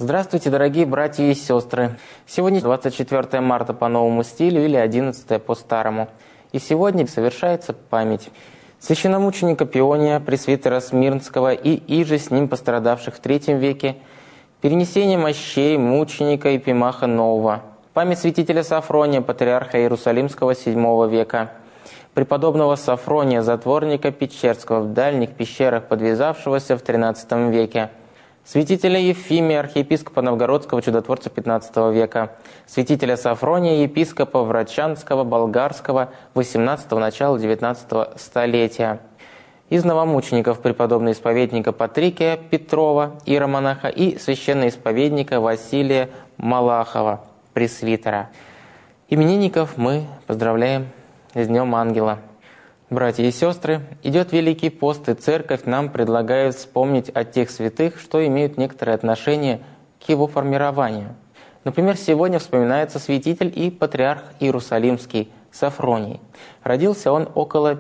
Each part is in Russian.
Здравствуйте, дорогие братья и сестры! Сегодня 24 марта по новому стилю или 11 по старому. И сегодня совершается память священномученика Пиония, пресвитера Смирнского и иже с ним пострадавших в III веке, перенесение мощей мученика Епимаха Нового, память святителя Сафрония, патриарха Иерусалимского VII века, преподобного Сафрония, затворника Печерского, в дальних пещерах подвязавшегося в XIII веке, святителя Ефимия, архиепископа Новгородского, чудотворца XV века, святителя Сафрония, епископа Врачанского, Болгарского, XVIII начала XIX столетия. Из новомучеников преподобного исповедника Патрикия Петрова, иеромонаха, и священноисповедника Василия Малахова, пресвитера. Именинников мы поздравляем с Днем Ангела. Братья и сестры, идет Великий пост, и Церковь нам предлагает вспомнить о тех святых, что имеют некоторое отношение к его формированию. Например, сегодня вспоминается святитель и патриарх Иерусалимский Сафроний. Родился он около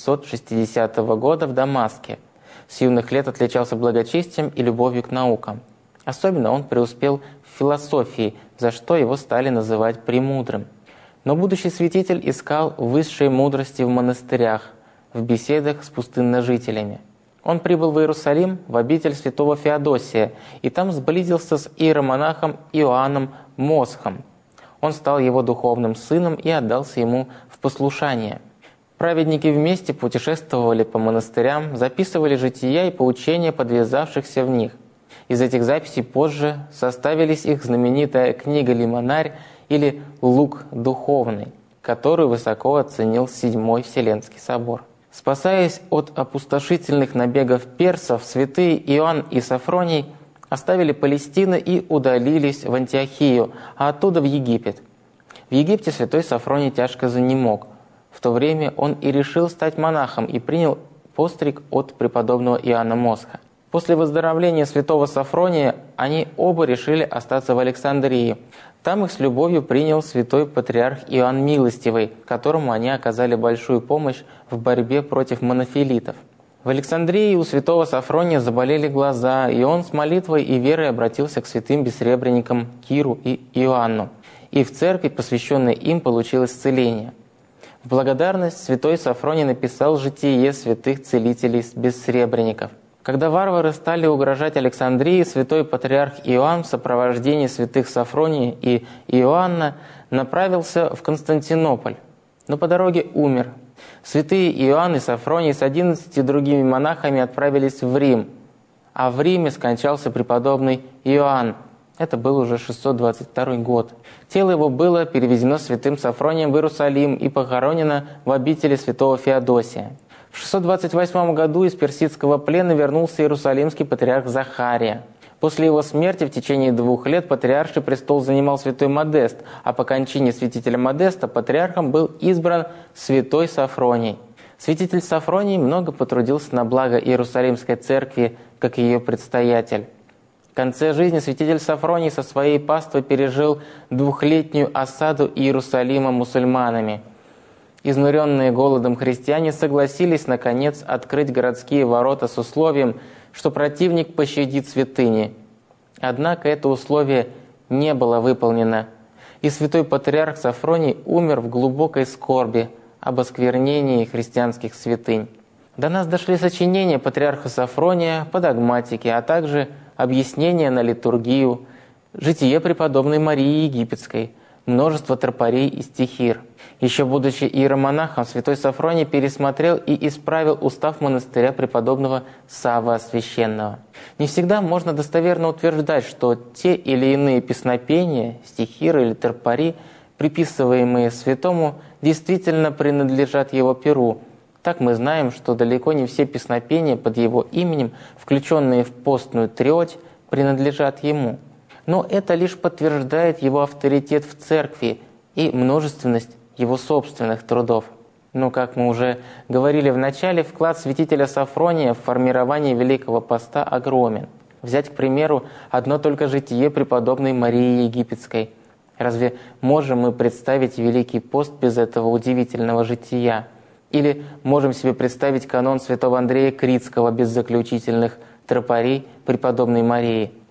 560 года в Дамаске. С юных лет отличался благочестием и любовью к наукам. Особенно он преуспел в философии, за что его стали называть премудрым. Но будущий святитель искал высшей мудрости в монастырях, в беседах с пустынножителями. Он прибыл в Иерусалим, в обитель святого Феодосия, и там сблизился с иеромонахом Иоанном Мосхом. Он стал его духовным сыном и отдался ему в послушание. Праведники вместе путешествовали по монастырям, записывали жития и поучения подвязавшихся в них. Из этих записей позже составились их знаменитая книга «Лимонарь» или «Лук духовный», которую высоко оценил VII Вселенский собор. Спасаясь от опустошительных набегов персов, святые Иоанн и Сафроний оставили Палестину и удалились в Антиохию, а оттуда в Египет. В Египте святой Сафроний тяжко занемог. В то время он и решил стать монахом и принял постриг от преподобного Иоанна Мосха. После выздоровления святого Сафрония они оба решили остаться в Александрии. Там их с любовью принял святой патриарх Иоанн Милостивый, которому они оказали большую помощь в борьбе против монофилитов. В Александрии у святого Сафрония заболели глаза, и он с молитвой и верой обратился к святым бессребренникам Киру и Иоанну. И в церкви, посвященной им, получил исцеление. В благодарность святой Сафроний написал житие святых целителей-бессребренников. Когда варвары стали угрожать Александрии, святой патриарх Иоанн в сопровождении святых Сафрония и Иоанна направился в Константинополь, но по дороге умер. Святые Иоанн и Сафроний с 11 другими монахами отправились в Рим, а в Риме скончался преподобный Иоанн. Это был уже 622 год. Тело его было перевезено святым Сафронием в Иерусалим и похоронено в обители святого Феодосия. В 628 году из персидского плена вернулся иерусалимский патриарх Захария. После его смерти в течение 2 лет патриарший престол занимал святой Модест, а по кончине святителя Модеста патриархом был избран святой Сафроний. Святитель Сафроний много потрудился на благо Иерусалимской церкви, как ее предстоятель. В конце жизни святитель Сафроний со своей паствой пережил 2-летнюю осаду Иерусалима мусульманами. Изнуренные голодом христиане согласились, наконец, открыть городские ворота с условием, что противник пощадит святыни. Однако это условие не было выполнено, и святой патриарх Сафроний умер в глубокой скорби об осквернении христианских святынь. До нас дошли сочинения патриарха Сафрония по догматике, а также объяснения на литургию, житие преподобной Марии Египетской, множество тропарей и стихир. Еще будучи иеромонахом, святой Сафроний пересмотрел и исправил устав монастыря преподобного Савва Священного. Не всегда можно достоверно утверждать, что те или иные песнопения, стихиры или тропари, приписываемые святому, действительно принадлежат его перу. Так мы знаем, что далеко не все песнопения под его именем, включенные в постную треть, принадлежат ему. Но это лишь подтверждает его авторитет в церкви и множественность его собственных трудов. Но, как мы уже говорили в начале, вклад святителя Сафрония в формирование Великого Поста огромен. Взять, к примеру, одно только житие преподобной Марии Египетской. Разве можем мы представить Великий пост без этого удивительного жития? Или можем себе представить канон святого Андрея Критского без заключительных тропарей преподобной Марии?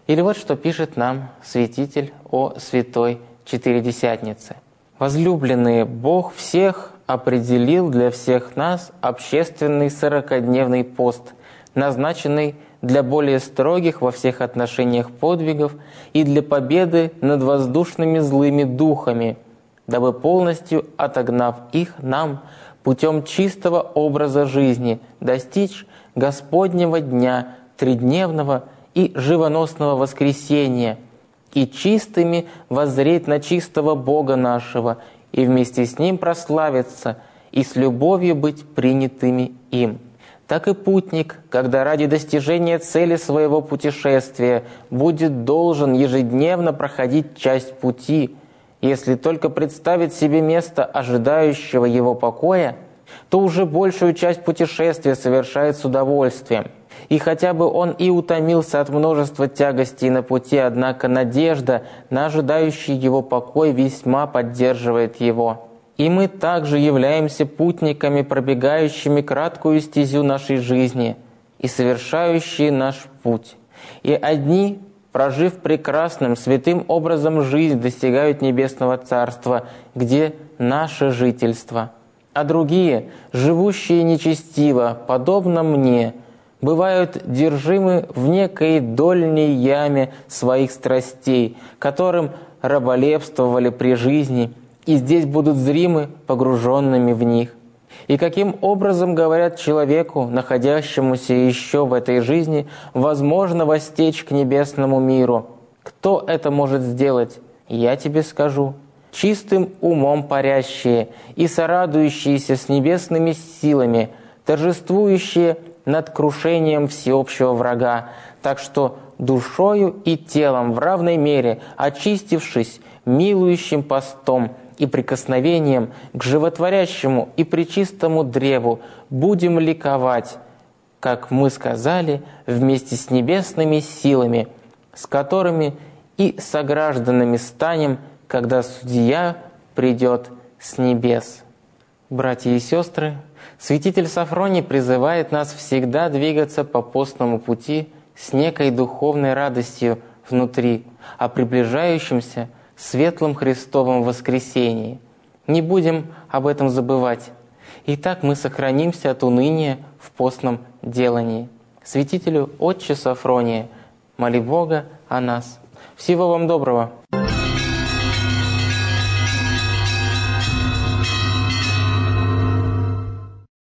Или вот что пишет нам святитель о святой Четыредесятнице. «Возлюбленные, Бог всех определил для всех нас общественный 40-дневный пост, назначенный для более строгих во всех отношениях подвигов и для победы над воздушными злыми духами, дабы полностью отогнав их нам путем чистого образа жизни достичь Господнего дня, тридневного и живоносного воскресения, и чистыми воззреть на чистого Бога нашего, и вместе с Ним прославиться, и с любовью быть принятыми им. Так и путник, когда ради достижения цели своего путешествия будет должен ежедневно проходить часть пути, если только представит себе место ожидающего его покоя, то уже большую часть путешествия совершает с удовольствием. И хотя бы он и утомился от множества тягостей на пути, однако надежда на ожидающий его покой весьма поддерживает его. И мы также являемся путниками, пробегающими краткую стезю нашей жизни и совершающие наш путь. И одни, прожив прекрасным, святым образом жизнь, достигают Небесного Царства, где наше жительство. А другие, живущие нечестиво, подобно мне, бывают держимы в некой дольней яме своих страстей, которым раболепствовали при жизни, и здесь будут зримы погруженными в них. И каким образом, говорят человеку, находящемуся еще в этой жизни, возможно востечь к небесному миру? Кто это может сделать? Я тебе скажу. Чистым умом парящие и сорадующиеся с небесными силами, торжествующие над крушением всеобщего врага, так что душою и телом в равной мере, очистившись милующим постом и прикосновением к животворящему и пречистому древу, будем ликовать, как мы сказали, вместе с небесными силами, с которыми и согражданами станем, когда Судья придет с небес». Братья и сестры, святитель Сафроний призывает нас всегда двигаться по постному пути с некой духовной радостью внутри, о приближающемся светлом Христовом воскресении. Не будем об этом забывать. И так мы сохранимся от уныния в постном делании. Святителю Отче Сафрония, моли Бога о нас. Всего вам доброго!